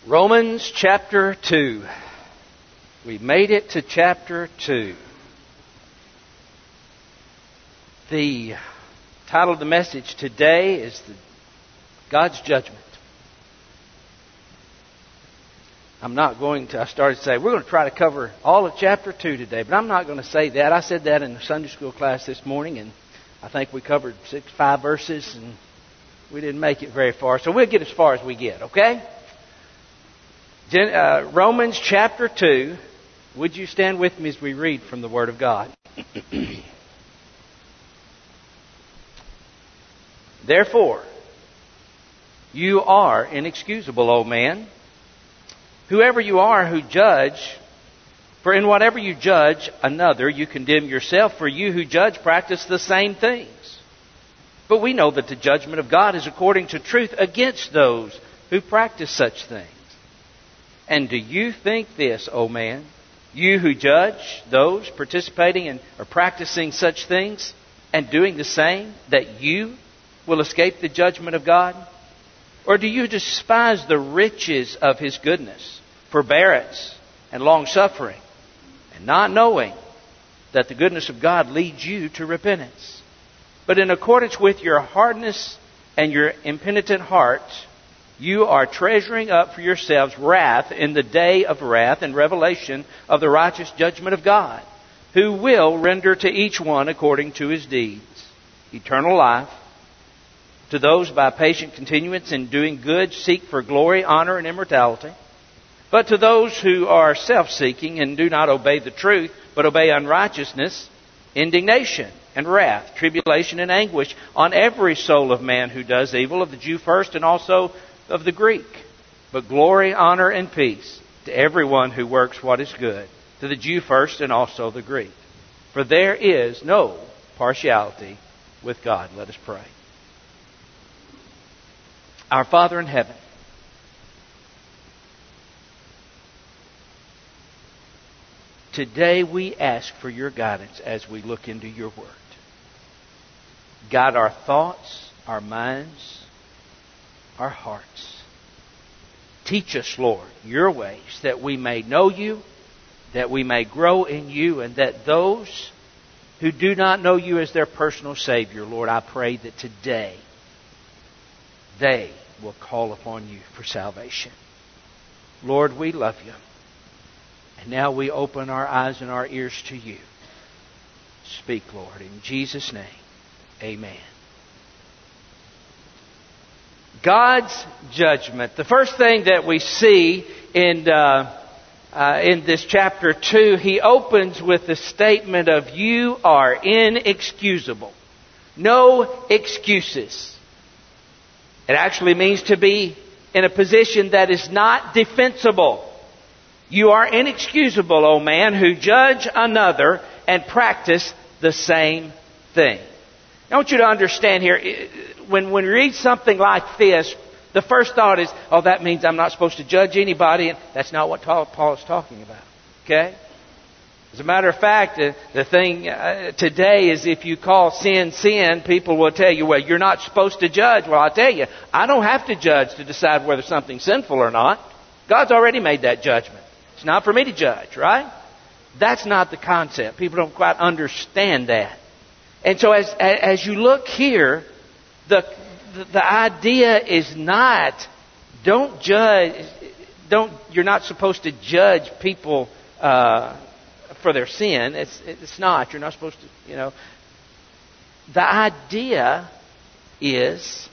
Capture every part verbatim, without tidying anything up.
Romans chapter two. We made it to chapter two. The title of the message today is the, God's Judgment. I'm not going to, I started to say, we're going to try to cover all of chapter two today, but I'm not going to say that. I said that in the Sunday school class this morning, and I think we covered six, five verses, and we didn't make it very far. So we'll get as far as we get, okay? Uh, Romans chapter two. Would you stand with me as we read from the Word of God? Therefore, you are inexcusable, O man, whoever you are who judge, for in whatever you judge another, you condemn yourself, for you who judge practice the same things. But we know that the judgment of God is according to truth against those who practice such things. And do you think this, O man, you who judge those participating in or practicing such things and doing the same, that you will escape the judgment of God? Or do you despise the riches of His goodness, forbearance, and long-suffering, and not knowing that the goodness of God leads you to repentance? But in accordance with your hardness and your impenitent heart, you are treasuring up for yourselves wrath in the day of wrath and revelation of the righteous judgment of God, who will render to each one according to his deeds eternal life. To those by patient continuance in doing good seek for glory, honor, and immortality. But to those who are self-seeking and do not obey the truth, but obey unrighteousness, indignation and wrath, tribulation and anguish on every soul of man who does evil, of the Jew first and also of the Greek. But glory, honor, and peace to everyone who works what is good, to the Jew first and also the Greek. For there is no partiality with God. Let us pray. Our Father in heaven, today we ask for your guidance as we look into your Word. Guide our thoughts, our minds, our hearts. Teach us, Lord, your ways, that we may know you, that we may grow in you, and that those who do not know you as their personal Savior, Lord, I pray that today they will call upon you for salvation. Lord, we love you. And now we open our eyes and our ears to you. Speak, Lord, in Jesus' name. Amen. God's judgment. The first thing that we see in uh, uh, in this chapter two, he opens with the statement of you are inexcusable. No excuses. It actually means to be in a position that is not defensible. You are inexcusable, O man, who judge another and practice the same thing. I want you to understand here, when, when we read something like this, the first thought is, oh, that means I'm not supposed to judge anybody. And that's not what Paul is talking about. Okay? As a matter of fact, uh, the thing uh, today is if you call sin sin, people will tell you, well, you're not supposed to judge. Well, I'll tell you, I don't have to judge to decide whether something's sinful or not. God's already made that judgment. It's not for me to judge, right? That's not the concept. People don't quite understand that. And so as as you look here, the the, the idea is not don't judge. Don't you're not supposed to judge people uh, for their sin. It's it's not. You're not supposed to. You know. The idea is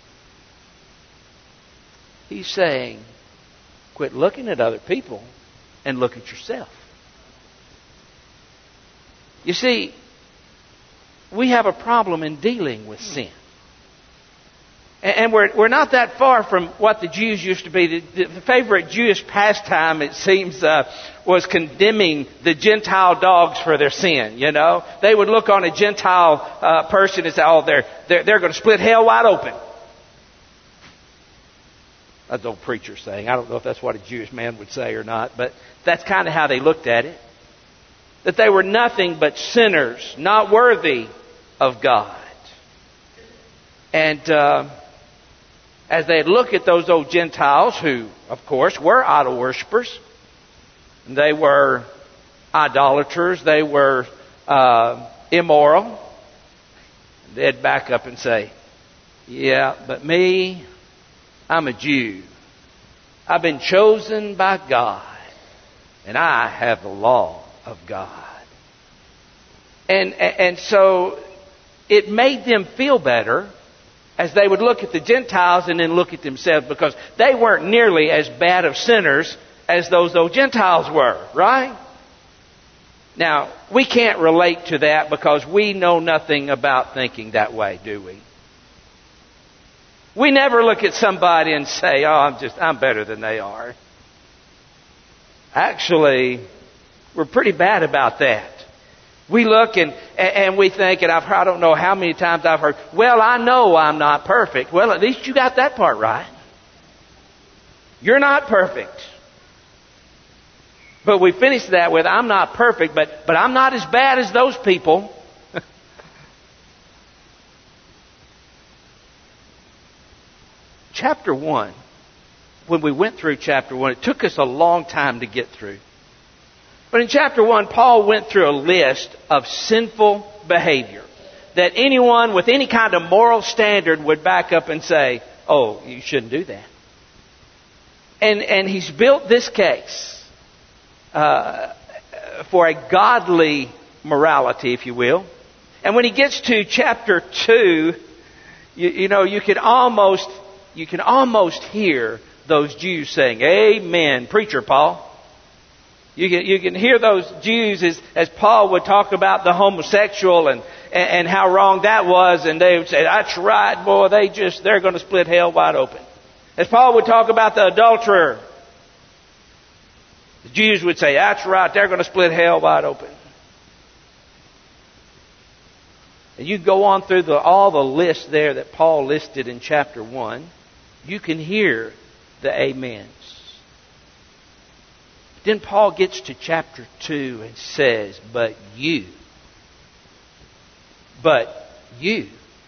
he's saying, quit looking at other people and look at yourself. You see, we have a problem in dealing with sin. And we're we're not that far from what the Jews used to be. The, the favorite Jewish pastime, it seems, uh, was condemning the Gentile dogs for their sin. You know, they would look on a Gentile uh, person and say, "Oh, they're they're they're going to split hell wide open." That's an old preacher saying. I don't know if that's what a Jewish man would say or not, but that's kind of how they looked at it. That they were nothing but sinners, not worthy of God. And uh, as they'd look at those old Gentiles who, of course, were idol worshippers. They were idolaters. They were uh, immoral. They'd back up and say, yeah, but me, I'm a Jew. I've been chosen by God, and I have the law of God. And, and so it made them feel better as they would look at the Gentiles and then look at themselves, because they weren't nearly as bad of sinners as those old Gentiles were, right? Now, we can't relate to that because we know nothing about thinking that way, do we? We never look at somebody and say, oh, I'm just, I'm better than they are. Actually, we're pretty bad about that. We look and, and we think, and I've heard, I don't know how many times I've heard, well, I know I'm not perfect. Well, at least you got that part right. You're not perfect. But we finish that with, I'm not perfect, but, but I'm not as bad as those people. Chapter one, when we went through chapter one, it took us a long time to get through. But in chapter one, Paul went through a list of sinful behavior that anyone with any kind of moral standard would back up and say, oh, you shouldn't do that. And, and he's built this case uh, for a godly morality, if you will. And when he gets to chapter two, you, you know, you can almost... You can almost hear those Jews saying, amen, preacher Paul. You can, you can hear those Jews as, as Paul would talk about the homosexual and, and, and how wrong that was. And they would say, that's right, boy, they just, they're going to split hell wide open. As Paul would talk about the adulterer, the Jews would say, that's right, they're going to split hell wide open. And you go on through the, all the lists there that Paul listed in chapter one. You can hear the amens. Then Paul gets to chapter two and says, but you, but you,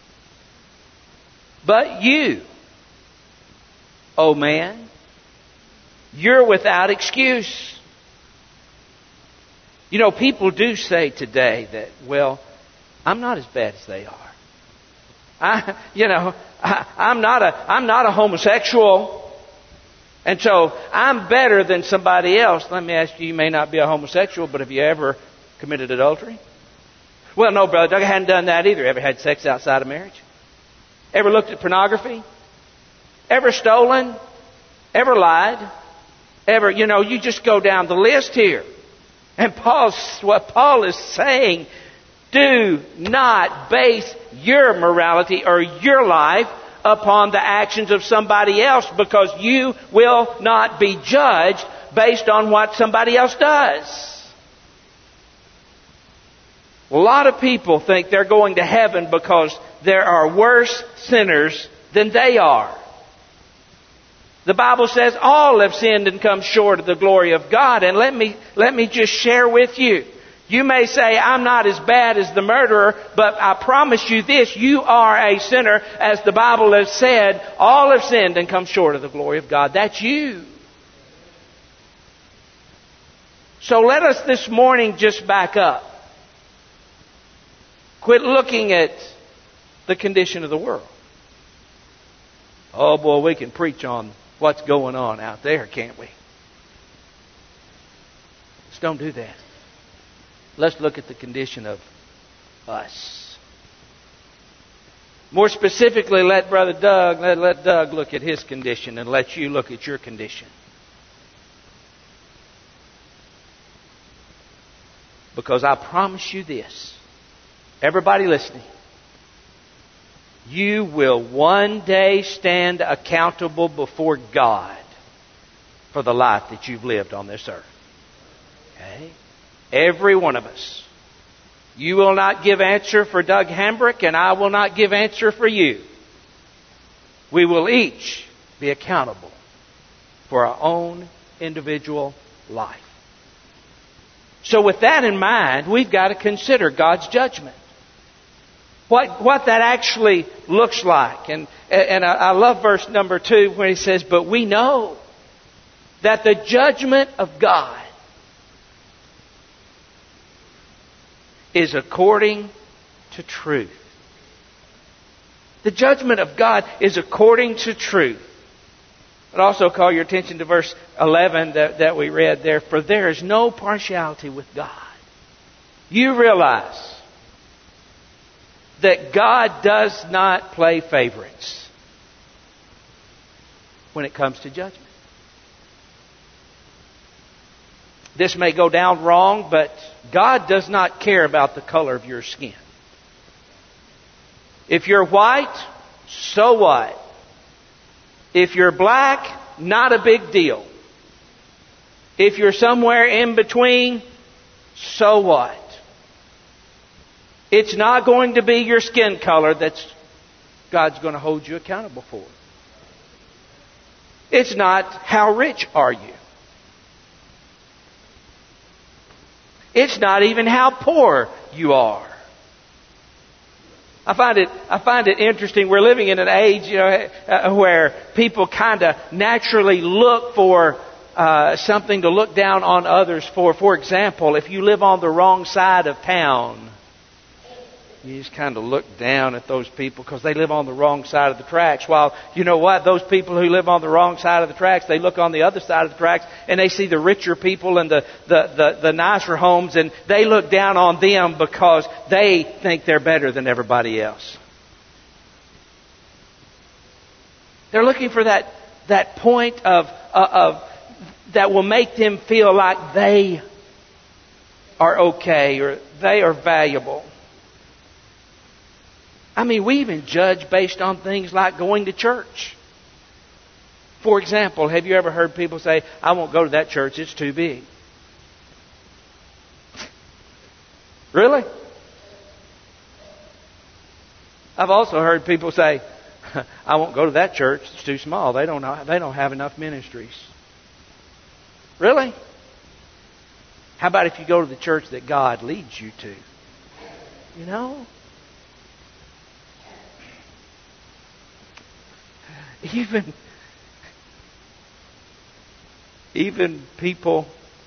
but you, oh man, you're without excuse. You know, people do say today that, well, I'm not as bad as they are. I, you know, I, I'm not a, I'm not a homosexual, and so I'm better than somebody else. Let me ask you: you may not be a homosexual, but have you ever committed adultery? Well, no, brother Doug, I hadn't done that either. Ever had sex outside of marriage? Ever looked at pornography? Ever stolen? Ever lied? Ever? You know, you just go down the list here, and Paul's what Paul is saying. Do not base your morality or your life upon the actions of somebody else, because you will not be judged based on what somebody else does. A lot of people think they're going to heaven because there are worse sinners than they are. The Bible says all have sinned and come short of the glory of God. And let me, let me just share with you. You may say, I'm not as bad as the murderer, but I promise you this, you are a sinner. As the Bible has said, all have sinned and come short of the glory of God. That's you. So let us this morning just back up. Quit looking at the condition of the world. Oh boy, we can preach on what's going on out there, can't we? Just don't do that. Let's look at the condition of us. More specifically, let Brother Doug, let, let Doug look at his condition and let you look at your condition. Because I promise you this, everybody listening, you will one day stand accountable before God for the life that you've lived on this earth. Okay? Every one of us. You will not give answer for Doug Hambrick, and I will not give answer for you. We will each be accountable for our own individual life. So with that in mind, we've got to consider God's judgment. what, what that actually looks like. And, and I, I love verse number two where he says, but we know that the judgment of God is according to truth. The judgment of God is according to truth. I'd also call your attention to verse eleven that, that we read there. For there is no partiality with God. You realize that God does not play favorites when it comes to judgment. This may go down wrong, but God does not care about the color of your skin. If you're white, so what? If you're black, not a big deal. If you're somewhere in between, so what? It's not going to be your skin color that's God's going to hold you accountable for. It's not how rich are you. It's not even how poor you are. I find it, I find it interesting. We're living in an age, you know, uh, where people kind of naturally look for uh, something to look down on others for. For example, if you live on the wrong side of town, you just kind of look down at those people because they live on the wrong side of the tracks. While, you know what, those people who live on the wrong side of the tracks, they look on the other side of the tracks and they see the richer people and the, the, the, the nicer homes, and they look down on them because they think they're better than everybody else. They're looking for that, that point of, uh, of that will make them feel like they are okay or they are valuable. I mean, we even judge based on things like going to church. For example, have you ever heard people say, I won't go to that church, it's too big? Really? I've also heard people say, I won't go to that church, it's too small. They don't know, they don't have enough ministries. Really? How about if you go to the church that God leads you to? You know? Even, even people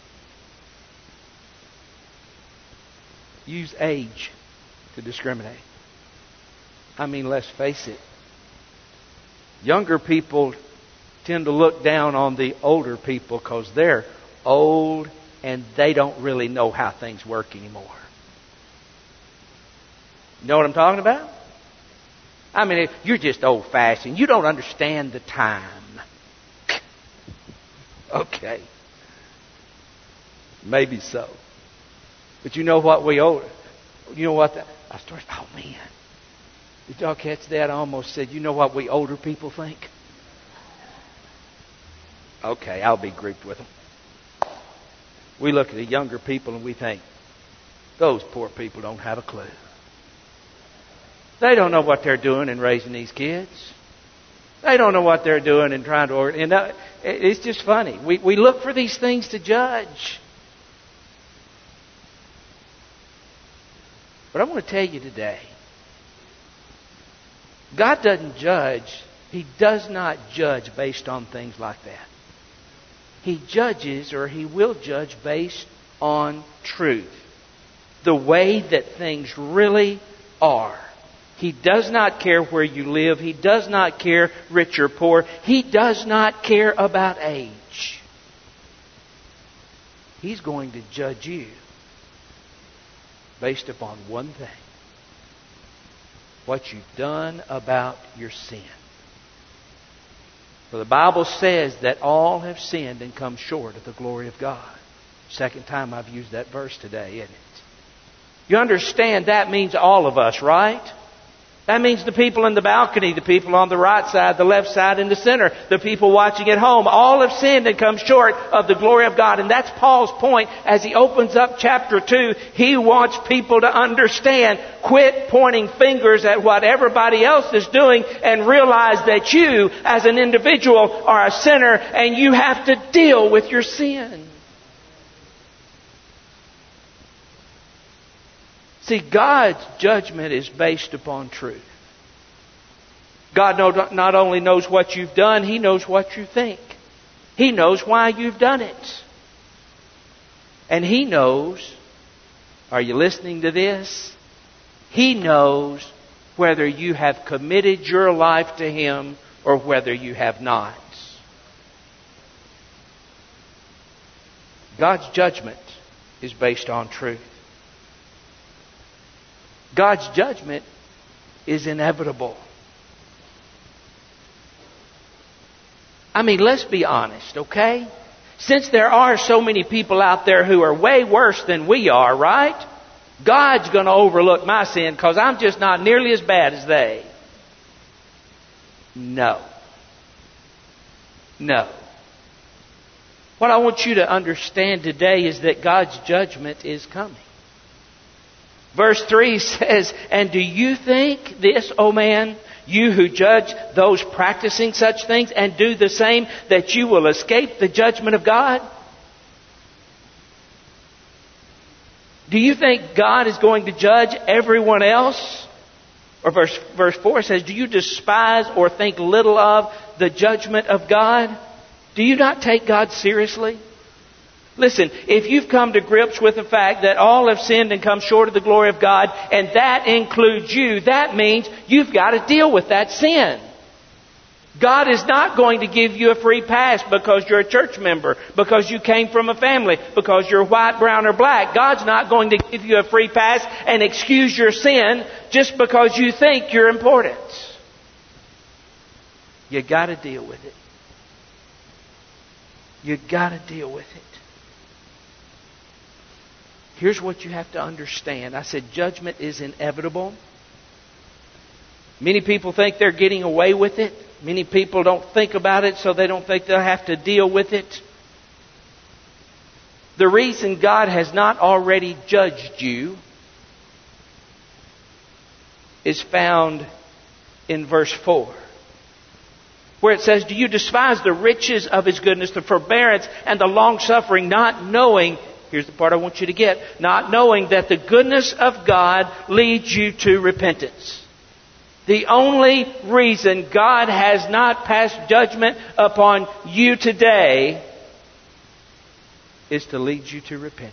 use age to discriminate. I mean, let's face it. Younger people tend to look down on the older people because they're old and they don't really know how things work anymore. You know what I'm talking about? I mean, you're just old-fashioned. You don't understand the time. Okay. Maybe so. But you know what we owe? You know what? The, I started, oh, man. Did y'all catch that? I almost said, you know what we older people think? Okay, I'll be grouped with them. We look at the younger people and we think, those poor people don't have a clue. They don't know what they're doing in raising these kids. They don't know what they're doing in trying to order. And uh, it's just funny. We we look for these things to judge. But I want to tell you today, God doesn't judge. He does not judge based on things like that. He judges, or He will judge based on truth. The way that things really are. He does not care where you live. He does not care rich or poor. He does not care about age. He's going to judge you based upon one thing. What you've done about your sin. For the Bible says that all have sinned and come short of the glory of God. Second time I've used that verse today, isn't it? You understand that means all of us, right? That means the people in the balcony, the people on the right side, the left side, and the center, the people watching at home. All have sinned and come short of the glory of God. And that's Paul's point as he opens up chapter two. He wants people to understand, quit pointing fingers at what everybody else is doing and realize that you, as an individual, are a sinner and you have to deal with your sin. See, God's judgment is based upon truth. God not only knows what you've done, He knows what you think. He knows why you've done it. And He knows, are you listening to this? He knows whether you have committed your life to Him or whether you have not. God's judgment is based on truth. God's judgment is inevitable. I mean, let's be honest, okay? Since there are so many people out there who are way worse than we are, right? God's going to overlook my sin because I'm just not nearly as bad as they. No. No. What I want you to understand today is that God's judgment is coming. Verse three says, "And do you think this, O man, you who judge those practicing such things and do the same, that you will escape the judgment of God?" Do you think God is going to judge everyone else? Or verse, verse four says, "Do you despise or think little of the judgment of God?" Do you not take God seriously? Listen, if you've come to grips with the fact that all have sinned and come short of the glory of God, and that includes you, that means you've got to deal with that sin. God is not going to give you a free pass because you're a church member, because you came from a family, because you're white, brown, or black. God's not going to give you a free pass and excuse your sin just because you think you're important. You got to deal with it. You got to deal with it. Here's what you have to understand. I said judgment is inevitable. Many people think they're getting away with it. Many people don't think about it, so they don't think they'll have to deal with it. The reason God has not already judged you is found in verse four, where it says, "Do you despise the riches of His goodness, the forbearance and the long-suffering, not knowing," here's the part I want you to get, "not knowing that the goodness of God leads you to repentance." The only reason God has not passed judgment upon you today is to lead you to repentance.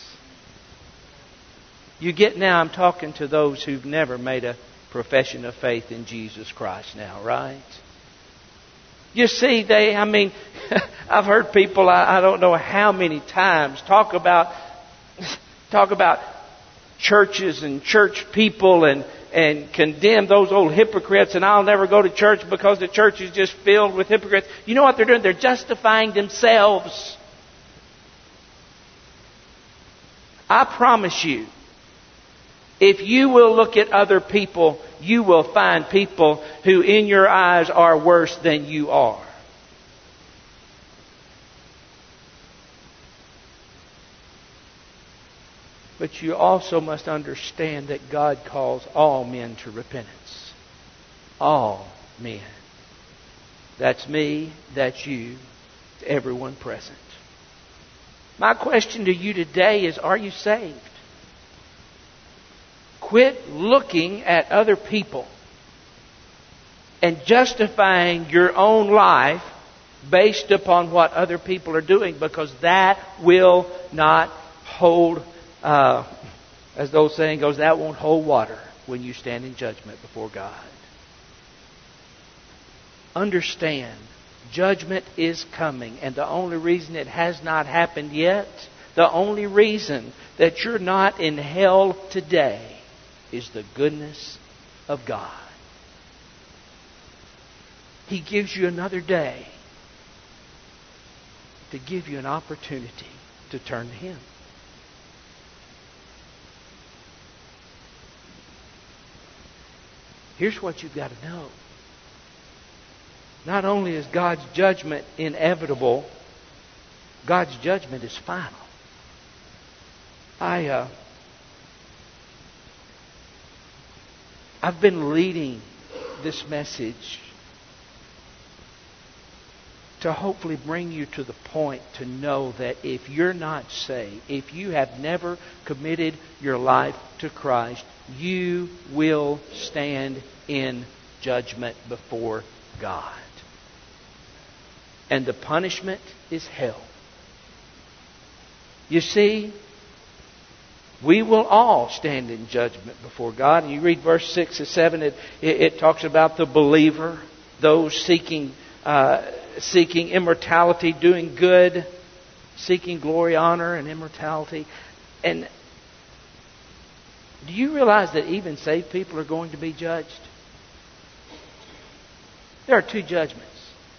You get now, I'm talking to those who've never made a profession of faith in Jesus Christ now, right? You see, they, I mean, I've heard people, I, I don't know how many times, talk about, talk about churches and church people and, and condemn those old hypocrites, and I'll never go to church because the church is just filled with hypocrites. You know what they're doing? They're justifying themselves. I promise you, if you will look at other people, you will find people who in your eyes are worse than you are. But you also must understand that God calls all men to repentance. All men. That's me, that's you, everyone present. My question to you today is, are you saved? Quit looking at other people and justifying your own life based upon what other people are doing, because that will not hold, uh, as the old saying goes, that won't hold water when you stand in judgment before God. Understand, judgment is coming, and the only reason it has not happened yet, the only reason that you're not in hell today, is the goodness of God. He gives you another day to give you an opportunity to turn to Him. Here's what you've got to know. Not only is God's judgment inevitable, God's judgment is final. I, uh, I've been leading this message to hopefully bring you to the point to know that if you're not saved, if you have never committed your life to Christ, you will stand in judgment before God. And the punishment is hell. You see, we will all stand in judgment before God. And you read verse six and seven, it, it, it talks about the believer, those seeking uh, seeking immortality, doing good, seeking glory, honor, and immortality. And do you realize that even saved people are going to be judged? There are two judgments.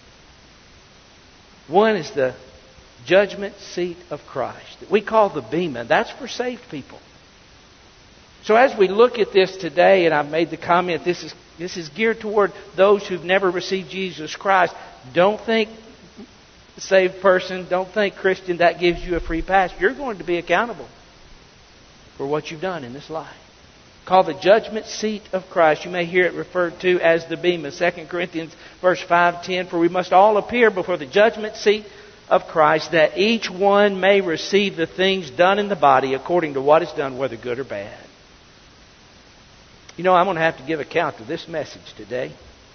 One is the judgment seat of Christ that we call the Bema. That's for saved people. So as we look at this today, and I've made the comment, this is this is geared toward those who've never received Jesus Christ. Don't think saved person, don't think Christian, that gives you a free pass. You're going to be accountable for what you've done in this life. Called the judgment seat of Christ. You may hear it referred to as the Bema. Second Corinthians verse five ten, for we must all appear before the judgment seat of Christ, that each one may receive the things done in the body according to what is done, whether good or bad. You know, I'm going to have to give account to this message today.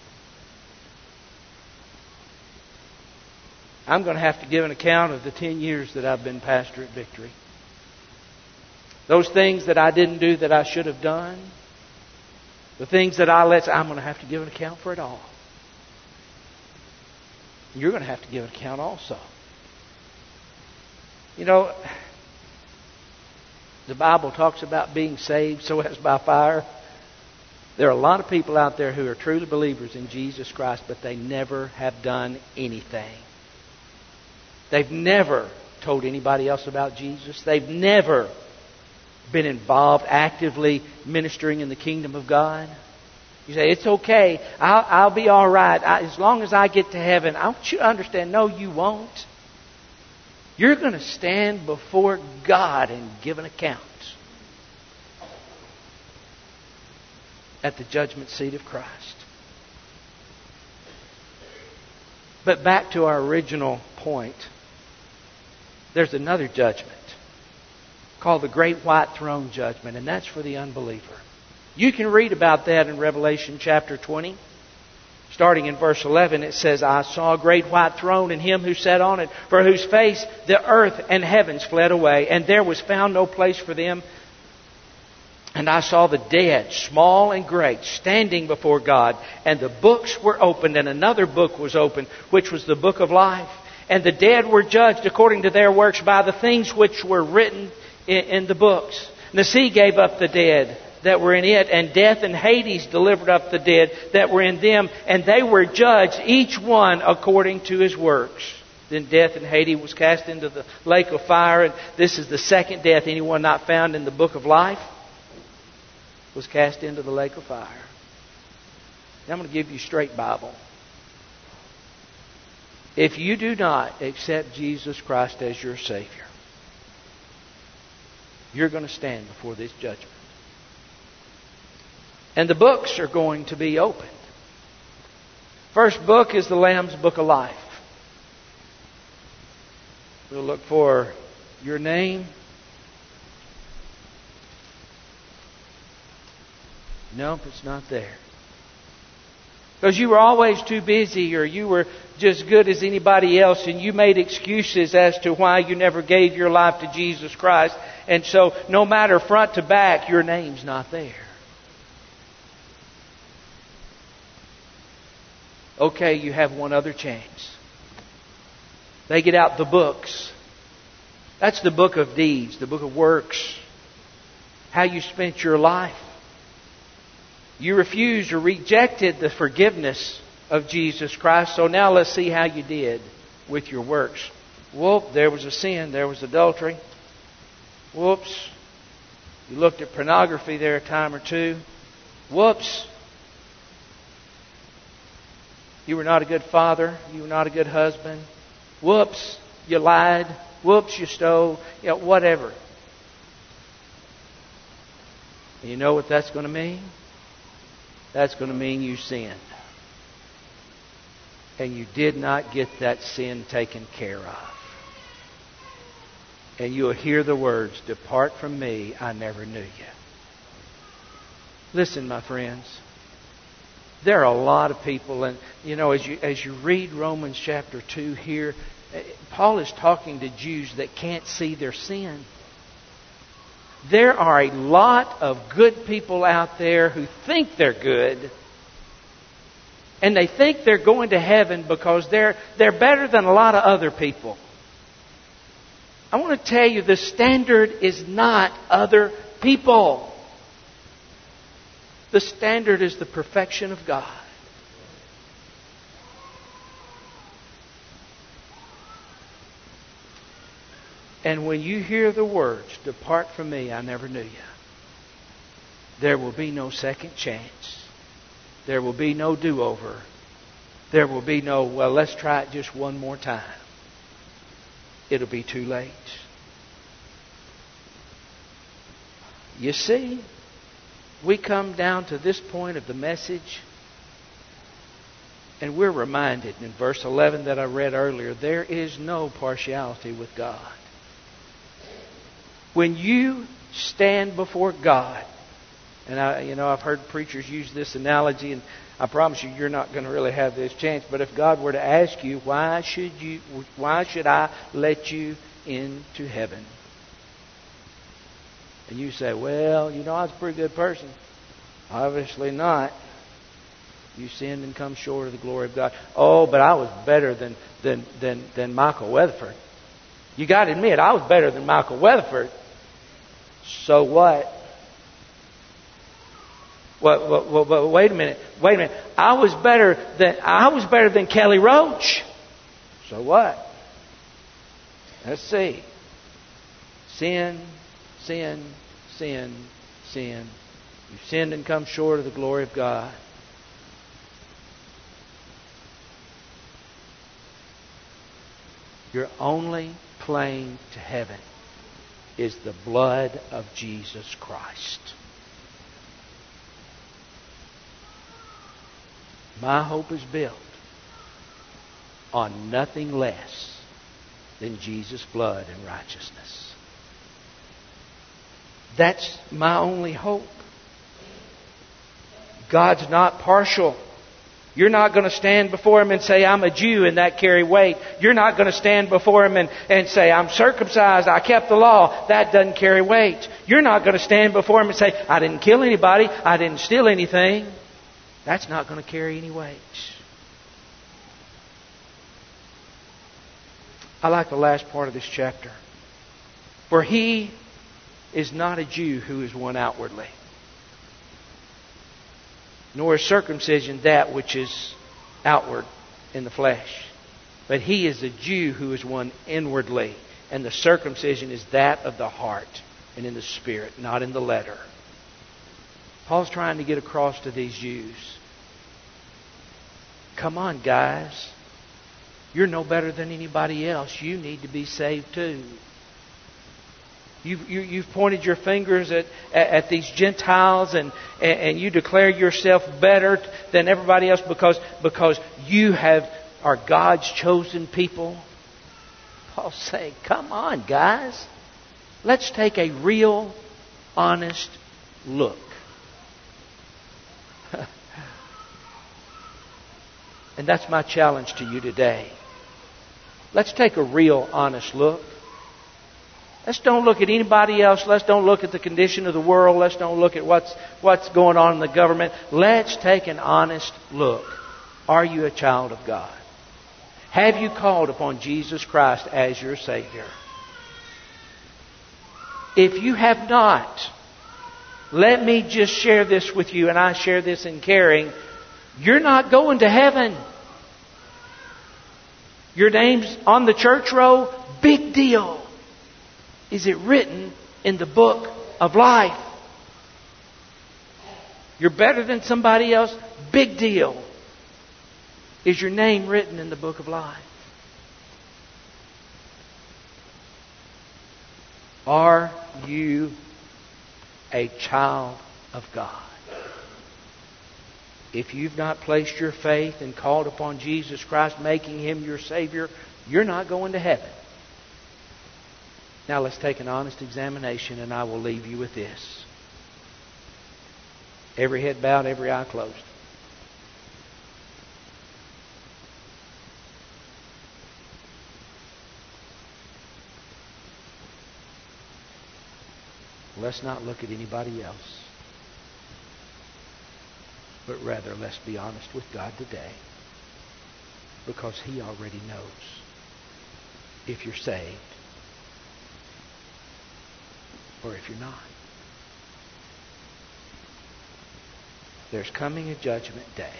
I'm going to have to give an account of the ten years that I've been pastor at Victory. Those things that I didn't do that I should have done. The things that I let... I'm going to have to give an account for it all. You're going to have to give an account also. You know, the Bible talks about being saved so as by fire. There are a lot of people out there who are truly believers in Jesus Christ, but they never have done anything. They've never told anybody else about Jesus. They've never been involved actively ministering in the kingdom of God. You say, it's okay. I'll, I'll be all right. I, as long as I get to heaven. I want you to understand, no, you won't. You're going to stand before God and give an account at the judgment seat of Christ. But back to our original point. There's another judgment called the Great White Throne Judgment, and that's for the unbeliever. You can read about that in Revelation chapter twenty. Starting in verse eleven, it says, I saw a great white throne and him who sat on it, for whose face the earth and heavens fled away, and there was found no place for them. And I saw the dead, small and great, standing before God, and the books were opened, and another book was opened, which was the book of life. And the dead were judged according to their works by the things which were written in, in the books. And the sea gave up the dead that were in it, and death and Hades delivered up the dead that were in them, and they were judged, each one according to his works. Then death and Hades was cast into the lake of fire, and this is the second death. Anyone not found in the book of life was cast into the lake of fire. Now I'm going to give you straight Bible. If you do not accept Jesus Christ as your Savior, you're going to stand before this judgment. And the books are going to be opened. First book is the Lamb's Book of Life. We'll look for your name. Nope, it's not there. Because you were always too busy, or you were just good as anybody else, and you made excuses as to why you never gave your life to Jesus Christ. And so no matter front to back, your name's not there. Okay, you have one other chance. They get out the books. That's the book of deeds, the book of works. How you spent your life. You refused or rejected the forgiveness of Jesus Christ. So now let's see how you did with your works. Whoop, there was a sin. There was adultery. Whoops. You looked at pornography there a time or two. Whoops. You were not a good father. You were not a good husband. Whoops. You lied. Whoops, you stole. You know, whatever. And you know what that's going to mean? That's going to mean you sinned. and you did not get that sin taken care of. And you'll hear the words, "Depart from me, I never knew you." Listen, my friends. There are a lot of people, and you know, as you as you read Romans chapter two here, Paul is talking to Jews that can't see their sin. There are a lot of good people out there who think they're good, and they think they're going to heaven because they're they're better than a lot of other people. I want to tell you, the standard is not other people. The standard is the perfection of God. And when you hear the words, "Depart from me, I never knew you," there will be no second chance. There will be no do-over. There will be no, "Well, let's try it just one more time." It'll be too late. You see, we come down to this point of the message, and we're reminded in verse eleven that I read earlier, there is no partiality with God. When you stand before God, and I, you know, I've heard preachers use this analogy, and I promise you, you're not going to really have this chance. But if God were to ask you, why should you, why should I let you into heaven? And you say, "Well, you know, I was a pretty good person." Obviously not. You sinned and come short of the glory of God. "Oh, but I was better than than than, than Michael Weatherford." You got to admit, I was better than Michael Weatherford. So what? Well, well, well, well, wait a minute. Wait a minute. I was better than I was better than Kelly Roach. So what? Let's see. Sin, sin, sin, sin. You've sinned and come short of the glory of God. Your only claim to heaven is the blood of Jesus Christ. My hope is built on nothing less than Jesus' blood and righteousness. That's my only hope. God's not partial. You're not going to stand before Him and say, "I'm a Jew," and that carry weight. You're not going to stand before Him and, and say, "I'm circumcised, I kept the law." That doesn't carry weight. You're not going to stand before Him and say, "I didn't kill anybody, I didn't steal anything." That's not going to carry any weight. I like the last part of this chapter. For He is not a Jew who is one outwardly, nor is circumcision that which is outward in the flesh. But He is a Jew who is one inwardly, and the circumcision is that of the heart and in the spirit, not in the letter. Paul's trying to get across to these Jews. Come on, guys. You're no better than anybody else. You need to be saved too. You've, you, you've pointed your fingers at, at, at these Gentiles and, and, and you declare yourself better than everybody else because, because you have are God's chosen people. Paul's saying, come on, guys. Let's take a real, honest look. And that's my challenge to you today. Let's take a real, honest look. Let's don't look at anybody else. Let's don't look at the condition of the world. Let's don't look at what's what's going on in the government. Let's take an honest look. Are you a child of God? Have you called upon Jesus Christ as your Savior? If you have not, let me just share this with you, and I share this in caring. You're not going to heaven. Your name's on the church roll. Big deal. Is it written in the book of life? You're better than somebody else? Big deal. Is your name written in the book of life? Are you a child of God? If you've not placed your faith and called upon Jesus Christ, making Him your Savior, you're not going to heaven. Now let's take an honest examination, and I will leave you with this. Every head bowed, every eye closed. Let's not look at anybody else, but rather let's be honest with God today, because He already knows if you're saved or if you're not. There's coming a judgment day.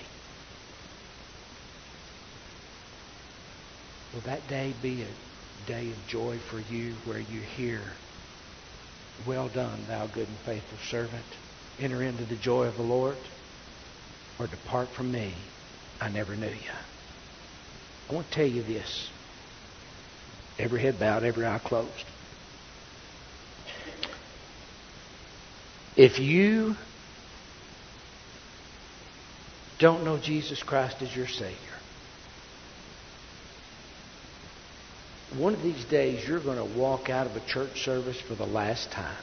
Will that day be a day of joy for you, where you hear, "Well done, thou good and faithful servant. Enter into the joy of the Lord"? Or "Depart from me, I never knew you"? I want to tell you this. Every head bowed, every eye closed. If you don't know Jesus Christ as your Savior, one of these days you're going to walk out of a church service for the last time.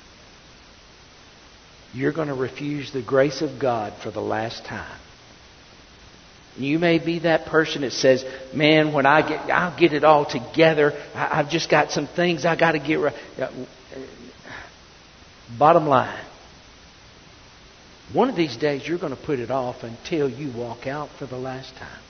You're going to refuse the grace of God for the last time. You may be that person that says, "Man, when I get, I'll get it all together. I, I've just got some things I got to get right." Bottom line, one of these days you're going to put it off until you walk out for the last time.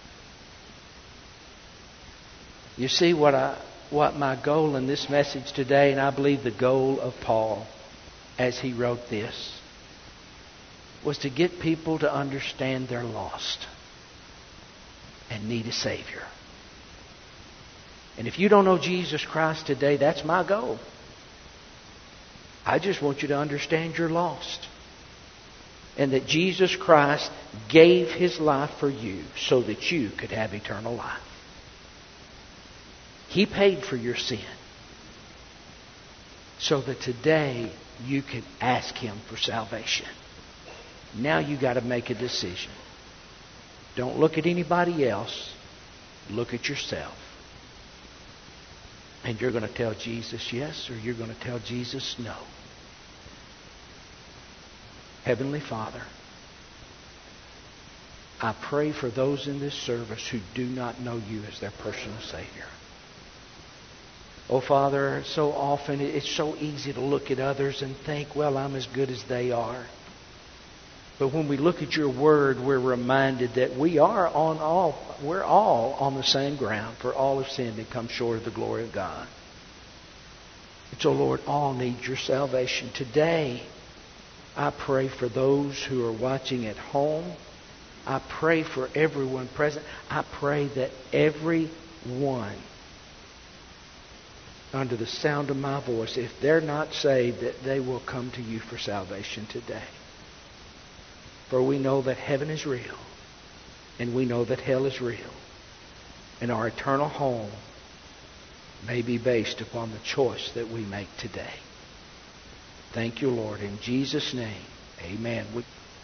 You see what I, what my goal in this message today, and I believe the goal of Paul as he wrote this, was to get people to understand they're lost and need a Savior. And if you don't know Jesus Christ today, that's my goal. I just want you to understand you're lost, and that Jesus Christ gave His life for you so that you could have eternal life. He paid for your sin so that today you can ask Him for salvation. Now you got to make a decision. Don't look at anybody else. Look at yourself. And you're going to tell Jesus yes, or you're going to tell Jesus no. Heavenly Father, I pray for those in this service who do not know You as their personal Savior. Oh, Father, so often it's so easy to look at others and think, well, I'm as good as they are. But when we look at Your Word, we're reminded that we are on all, we're all on the same ground, for all have sinned and come short of the glory of God. And so, Lord, all need Your salvation. Today, I pray for those who are watching at home. I pray for everyone present. I pray that everyone under the sound of my voice, if they're not saved, that they will come to You for salvation today. For we know that heaven is real, and we know that hell is real, and our eternal home may be based upon the choice that we make today. Thank You, Lord. In Jesus' name, amen. We